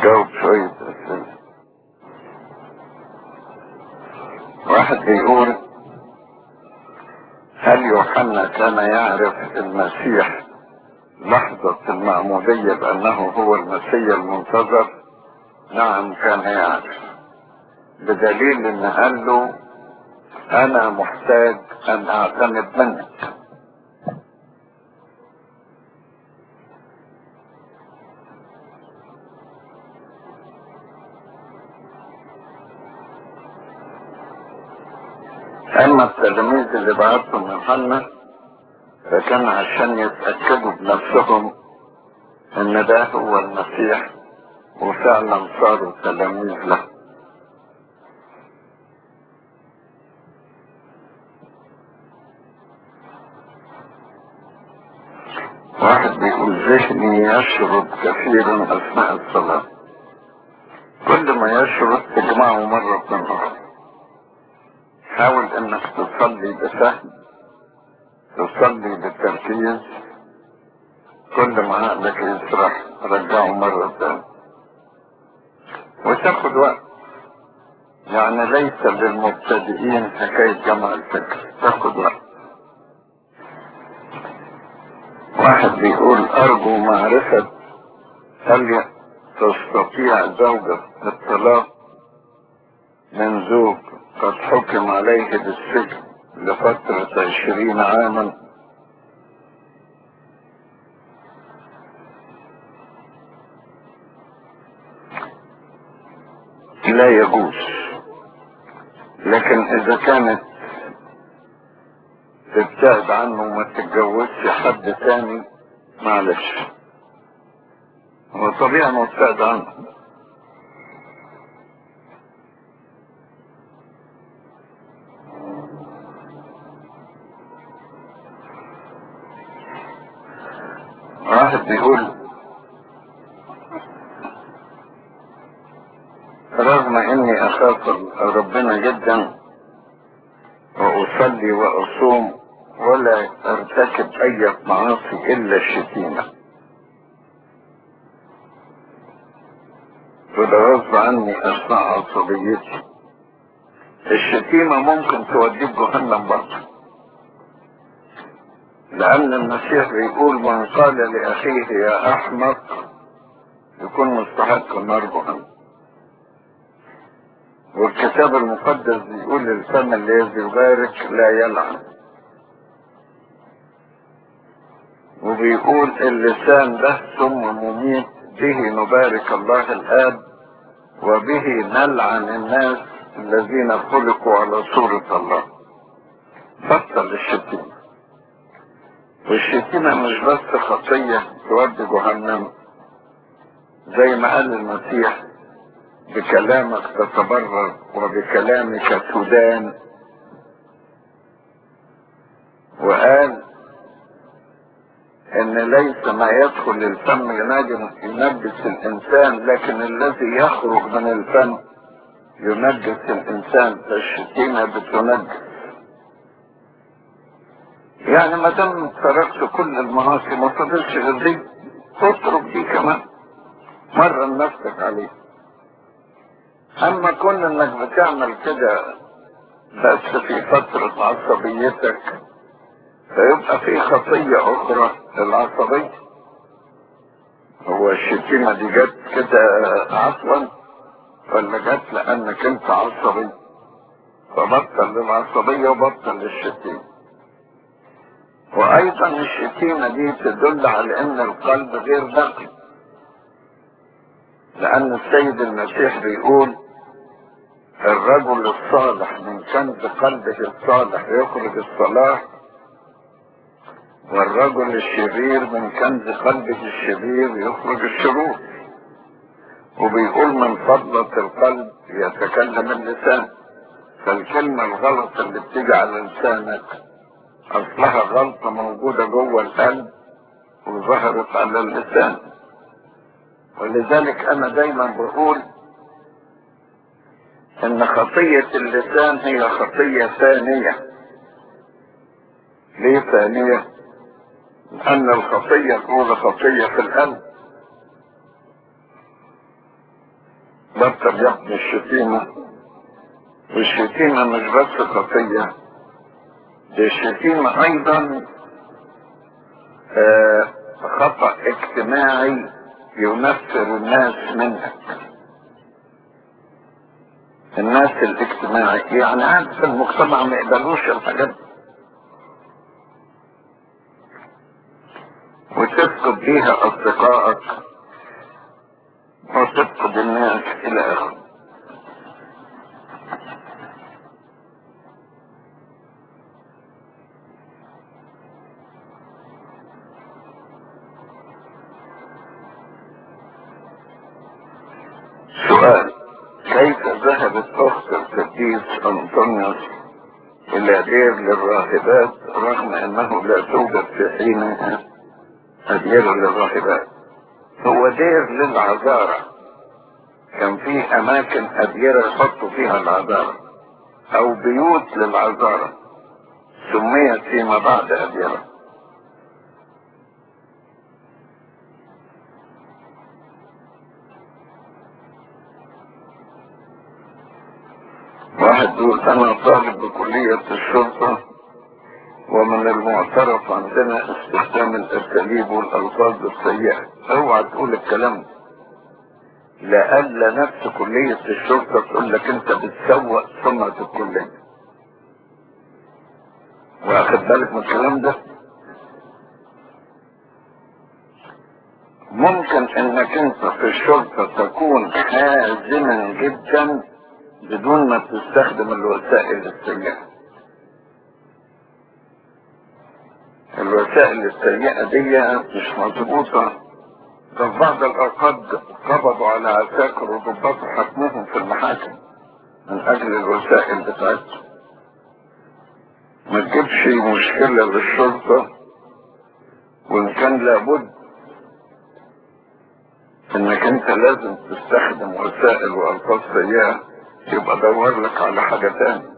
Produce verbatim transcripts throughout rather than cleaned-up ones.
جاوب شوية أسئلة. واحد بيقول: هل يوحنا كان يعرف المسيح لحظة المعمودية بأنه هو المسيح المنتظر؟ نعم كان يعرف، بدليل ان قال له: انا محتاج ان اعتمد منك. اما التلاميذ اللي بعتهم يوحنا فكان عشان يتأكدوا بنفسهم ان ده هو المسيح، وفعلا صاروا تلاميذ له. واحد بيقول: ذهني يشرد كثيرا اثناء الصلاة. كل ما يشرد تجمعه مرة في النهار. حاول انك تصلي بفهم، تصلي بالتركيز. كل ما عقلك يسرح رجعه مرة ثانية، وتاخد وقت. يعني ليس للمبتدئين حكاية جمع الفكر، تاخد وقت. واحد بيقول: ارجو معرفة هل تستطيع زوجة الطلاق من زوج قد حكم عليه بالسجن لفترة عشرين عاما؟ لا يجوز، لكن اذا كانت تبتعد عنه وما تتجوزش حد تاني معلش، هو طبيعي انه تبتعد عنه. واحد بيقول: رغم اني اخاف ربنا جدا واصلي واصوم ولا ارتكب اي معاصي الا الشتيمة، وده غصب عني اثناء عصبيتي. الشتيمة ممكن توديك جهنم برضه، لان المسيح بيقول: من قال لاخيه يا احمق يكون مستحق النار جهنم. والكتاب المقدس بيقول: الفم الذي يبارك لا يلعن. وبيقول: اللسان ده سم مميت، به نبارك الله الآب وبه نلعن الناس الذين خلقوا على صورة الله. بطل الشتيمة. والشتيمة مش بس خطية تودي جهنم، زي ما قال المسيح: بكلامك تتبرر وبكلامك تدان. وقال ان ليس ما يدخل الفم ينجس الانسان، لكن الذي يخرج من الفم ينجس الانسان. فالشتيمة بتنجس. يعني ما دام تركت كل المعاصي ما فضلش غير دي، تترك دي كمان، مرن نفسك عليه. اما كون انك بتعمل كده بس في فترة عصبيتك فيبقى في خطية اخرى للعصبية. هو الشتيمة دي جت كده عفوا ولا جت لانك انت عصبي؟ فبطل للعصبية وبطل للشتيمة. وايضا الشتيمة دي تدل على ان القلب غير نقي، لان السيد المسيح بيقول: الرجل الصالح من كنز قلبه الصالح يخرج الصلاح، والرجل الشرير من كنز قلبه الشرير يخرج الشرور. وبيقول: من فضلة القلب يتكلم اللسان. فالكلمة الغلط اللي بتيجي على لسانك اصلها غلطة موجودة جوه القلب وظهرت على اللسان. ولذلك انا دايما بقول ان خطية اللسان هي خطية ثانية. ليه ثانية؟ لان الخطية الاولى خطية في القلب، بطل يا ابني الشتيمة. والشتيمة مش بس خطية، دي الشتيمة ايضا آه خطأ اجتماعي ينفر الناس منك. الناس الاجتماعي يعني عاد في المجتمع ما يقبلوش الحاجات دي، وتفقد بيها اصدقائك وتفقد الناس الى اخره. سؤال: كيف ذهبت اخت القديس انطونيوس الى دير للراهبات رغم انه لا توجد في حينها اديرة للراهبات؟ هو دير للعذارى، كان في اماكن اديرة يحطوا فيها العذارى او بيوت للعذارى سميت فيما بعد اديرة. واحد يقول: انا طالب بكلية الشرطة ومن المعترف عندنا استخدام الاساليب والالفاظ السيئة. اوعى تقول الكلام ده، لألا نفس كلية الشرطة تقول لك انت بتسوق سمعة الكلية. واخد بالك من الكلام ده؟ ممكن انك انت في الشرطة تكون حازما جدا بدون ما تستخدم الوسائل السيئة. الوسائل السيئة دي مش مظبوطة. ده في بعض الاوقات قبضوا على عساكر وضباط حكمهم في المحاكم من اجل الوسائل بتاعتهم. ما تجيبش مشكلة للشرطة، وان كان لابد انك انت لازم تستخدم وسائل والفاظ سيئة يبقى دور لك على حاجة تاني.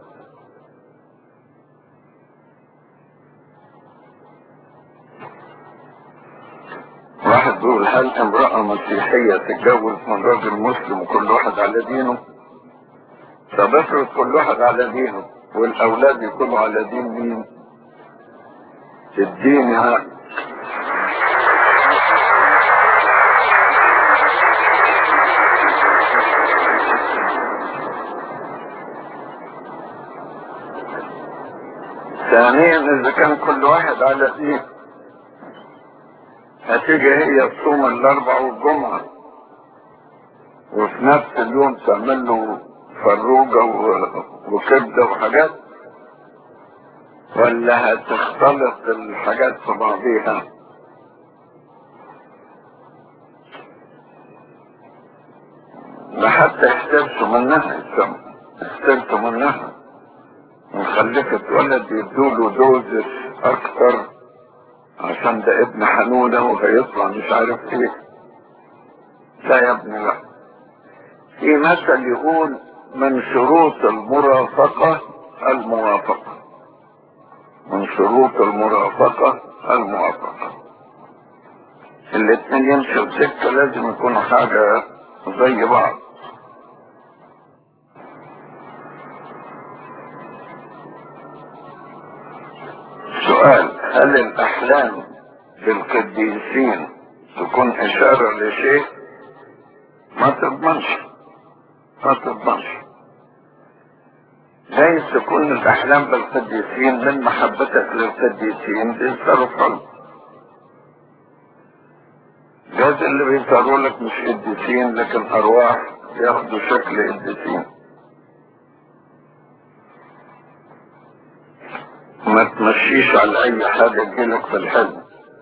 واحد بيقول: هل امرأة مسيحية تتجوز من راجل مسلم وكل واحد على دينه؟ طب افرض كل واحد على دينه والاولاد يكونوا على دين مين؟ الدين يعني. ثانيا اذا كان كل واحد على دين هتيجي هي تصوم الاربع والجمعة وفي نفس اليوم تعمل له فروجة وكبدة وحاجات، ولا هتختلط الحاجات في بعضيها؟ ده حتى يحترسوا منها، يحترسوا منها وخلفت ولد يدوله دوزس اكتر عشان ده ابن حنونة وهيطلع مش عارف ايه. لا يا ابني لا. في مثل يقول: من شروط المرافقة الموافقة. من شروط المرافقة الموافقة. الاتنين يمشوا سكة لازم يكونوا حاجة زي بعض. سؤال: هل الأحلام بالقديسين تكون إشارة لشيء؟ ما تضمنش ما تضمنش جايز تكون الأحلام بالقديسين من محبتك للقديسين بيظهروا في قلبك. جايز اللي بيظهروا لك مش قديسين لكن أرواح ياخدوا شكل قديسين. ما تمشيش على أي حاجة تجيلك في الحلم.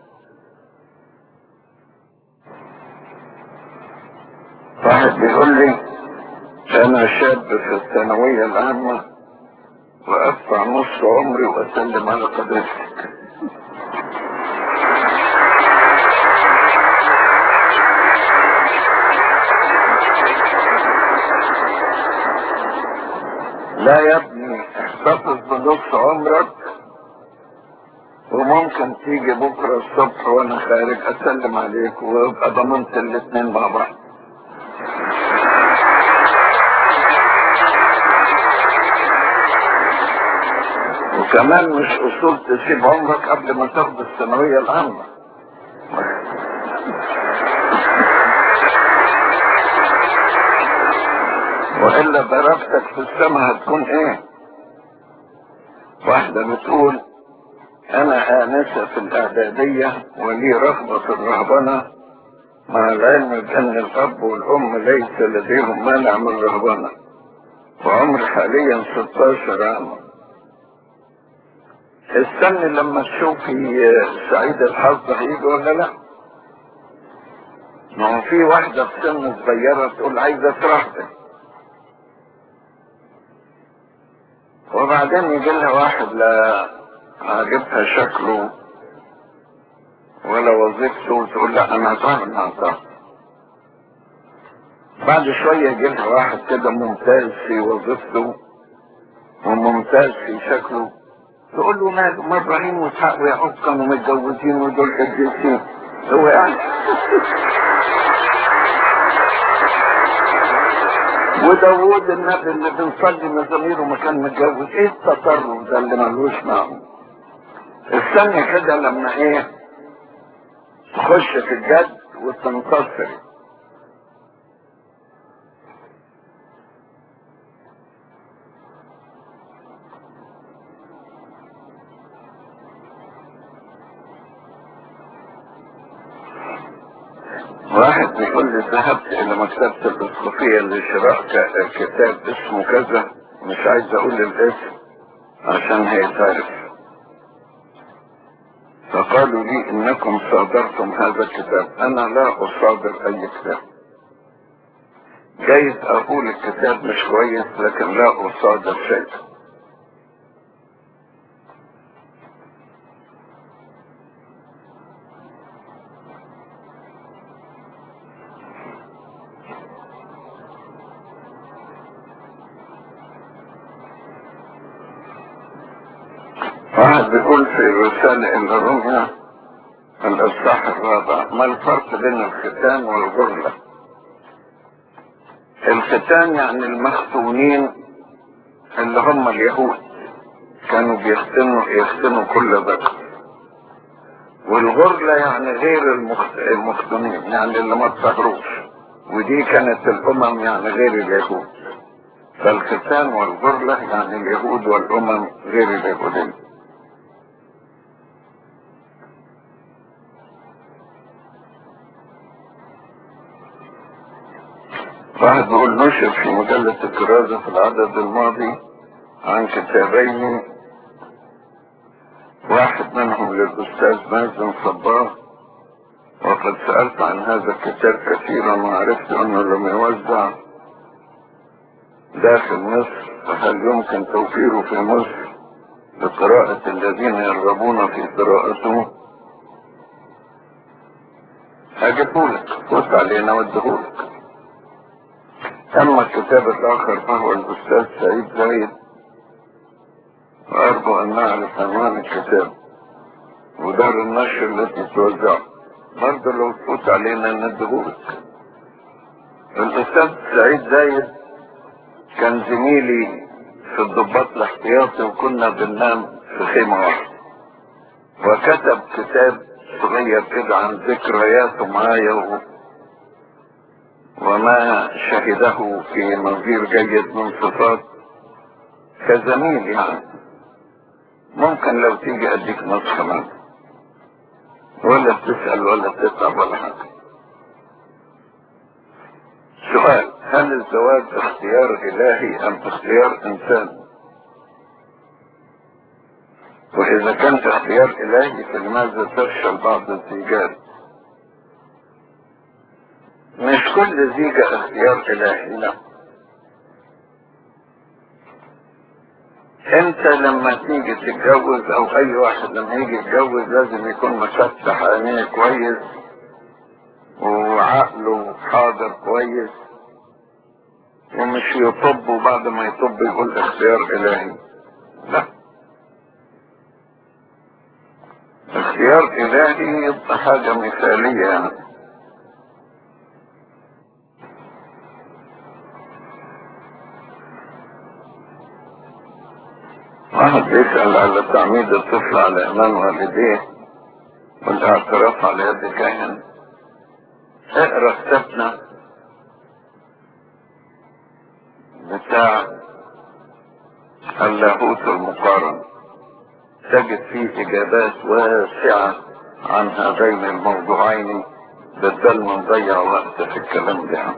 واحد بيقول لي: أنا شاب في الثانوية العامة وأدفع نص عمري وأسلم على قدرتك. لا يا ابني، احتفظ بنص عمرك وممكن تيجي بكرة الصبح وأنا خارج أسلم عليك ويبقى ضمنت الاتنين مع بعض. كمان مش اصول تسيب عمرك قبل ما تاخد الثانوية العامة. وإلا درجتك في السماء هتكون ايه؟ واحدة بتقول انا آنسة في الاعدادية ولي رغبة في الرهبنة، مع العلم بان الاب والام ليس لديهم مانع من الرهبنة، وعمري حاليا ستاشر عام. استني لما تشوفي سعيد الحظ هيجي ولا لا. ما هو في واحدة في سن صغيرة تقول عايزة ترهبن، وبعدين يجي لها واحد لا عاجبها شكله ولا وظيفته وتقول لا انا هترهبن هترهبن. بعد شوية يجي لها واحد كده ممتاز في وظيفته وممتاز في شكله، تقول له ماله، ما ابراهيم واسحاق ويعقوب كانوا متجوزين ودول قديسين. هو يعني وداوود النبي اللي بنصلي مزاميره ما كان متجوز. ايه التطرف ده اللي ملوش معنى؟ استنى كده لما ايه تخش في الجد وتنتصري. واحد بيقول لي ذهبت الى مكتبة الاسقفية لشراء ك- كتاب اسمه كذا، مش عايز اقول الاسم عشان هيتعرف، فقالوا لي انكم صادرتم هذا الكتاب. انا لا اصادر اي كتاب، جايز اقول الكتاب مش كويس لكن لا اصادر شيء. واحد بيقول في الرسالة الى روميا الاصحاح الرابع، ما الفرق بين الختان والغرلة؟ الختان يعني المختونين اللي هم اليهود كانوا بيختنوا يختنوا كل ذكر، والغرلة يعني غير المخت... المختونين يعني اللي ما اتطهروش، ودي كانت الامم يعني غير اليهود. فالختان والغرلة يعني اليهود والامم غير اليهودين. واحد بيقول نشر في مجلة الكرازة في العدد الماضي عن كتابين، واحد منهم للأستاذ مازن صباغ، وقد سألت عن هذا الكتاب كثيرا وعرفت أنه لم يوزع داخل مصر، فهل يمكن توفيره في مصر لقراءة الذين يرغبون في قراءته؟ هجيبهولك، فوت علينا واديهولك. أما الكتاب الآخر فهو الأستاذ سعيد زايد، وأرجو أن نعرف عنوان الكتاب ودار النشر التي توزعه، برضه لو تفوت علينا ندهولك. الأستاذ سعيد زايد كان زميلي في الضباط الاحتياطي وكنا بننام في خيمة واحدة، وكتب كتاب صغير كده عن ذكرياته معايا و... وما شهده في نظير جيد من صفات كزميل يعني. ممكن لو تيجي اديك نسخة منه، ولا بتسأل ولا بتتعب ولا حاجة. سؤال: هل الزواج اختيار الهي ام اختيار انسان؟ واذا كان اختيار الهي فلماذا تفشل بعض الزيجات؟ مش كل زيجة اختيار الهي، لا. انت لما تيجي تتجوز او اي واحد لما يجي يتجوز لازم يكون مفتح عينيه كويس وعقله حاضر كويس، ومش يطب وبعد ما يطب يقول اختيار الهي، لا. اختيار الهي يبقى حاجة مثالية يعني. واحد بيسأل على تعميد الطفل على إمام والديه والاعتراف على يد كاهن. اقرا كتابنا بتاع اللاهوت المقارن، تجد فيه إجابات واسعة عن هذين الموضوعين، بدل ما نضيع وقت في الكلام ده.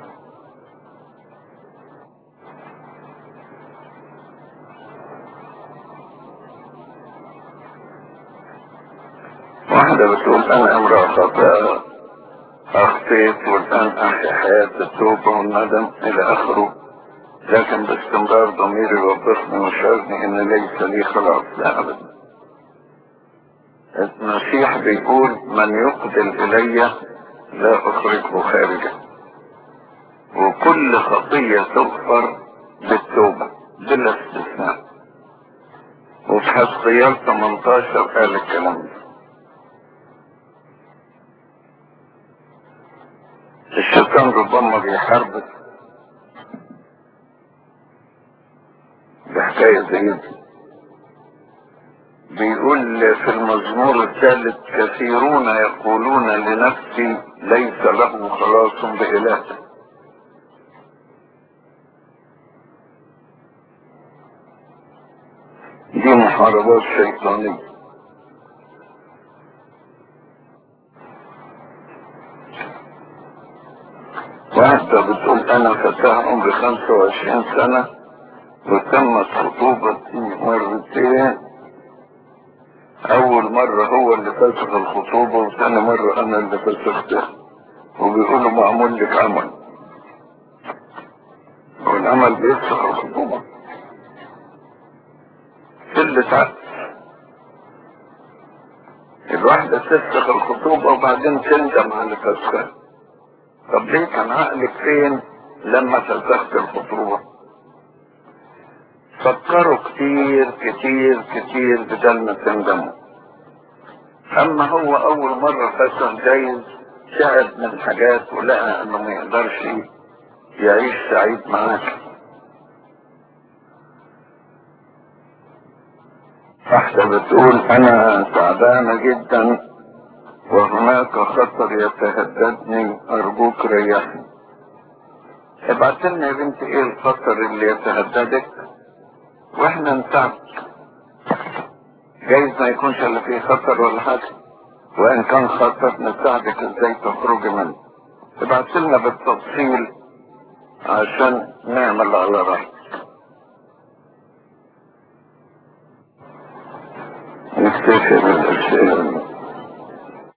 واحدة بتقول أنا امرأة خاطئة، أخطيت والآن أحيا حياة التوبة والندم إلى آخره، لكن باستمرار ضميري يوبخني ويشعرني إن ليس لي خلاص. لا أبدا. المسيح بيقول من يقبل إلي لا أخرجه خارجا، وكل خطية تغفر بالتوبة بلا استثناء. وفي حزقيال ثمانية عشر قال الكلام ده. الشيطان ربما بيحاربك بحكاية زي دي. بيقول في المزمور الثالث كثيرون يقولون لنفسي ليس له خلاص بإله. دي محاربات شيطانية. واحدة بتقول أنا فتاة عمري خمسة وعشرين سنة وتمت خطوبتي مرتين، أول مرة هو اللي فسخ الخطوبة وثاني مرة أنا اللي فسختها، وبيقولوا معمول لك عمل. والعمل بيفسخ الخطوبة؟ قلة عقل. الواحدة تفسخ الخطوبة وبعدين تندم على فسخها. طب ليه كان عقلك فين لما فسخت الخطوبة؟ فكروا كتير كتير كتير بدل ما تندموا. اما هو اول مرة فسخ جايز تعب من حاجات ولقى انه ما يقدرش يعيش سعيد معاك. واحدة بتقول انا تعبانة جدا وهناك خطر يتهددني، ارجوك ريحني. ابعت لنا يا بنتي ايه الخطر اللي يتهددك واحنا نساعدك. جايز ما يكونش اللي فيه خطر ولا حاجة، وان كان خطر نساعدك ازاي تخرجي منه. ابعت لنا بالتفصيل عشان نعمل على راحتك. نكتفي بالاشياء